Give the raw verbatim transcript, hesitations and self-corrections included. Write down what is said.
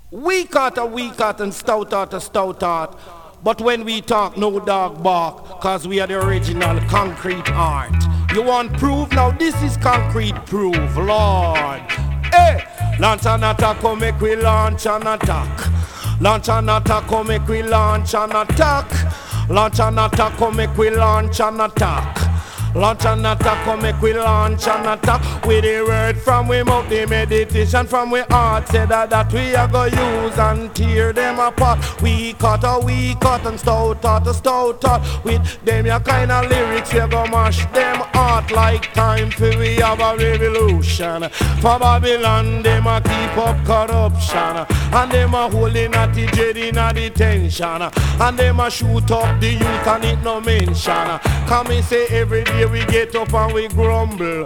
Weak heart a weak heart and stout heart a stout heart. But when we talk, no dog bark, cause we are the original concrete art. You want proof? Now this is concrete proof, Lord. Hey! Launch an attack, come make we launch an attack. Launch an attack, come make we launch an attack. Launch an attack, come make we launch an attack. Launch an attack, come make we launch an attack. With the word from we mouth, the meditation from we heart. Say that that we are gonna use and tear them apart. We cut a we cut and stout out a stout out. With them your kind of lyrics, we gonna mash them heart. Like time for we have a revolution. For Babylon, them a keep up corruption. And them a holding at the jail in a detention. And them a shoot up the youth and it no mention. Come and say every day we get up and we grumble.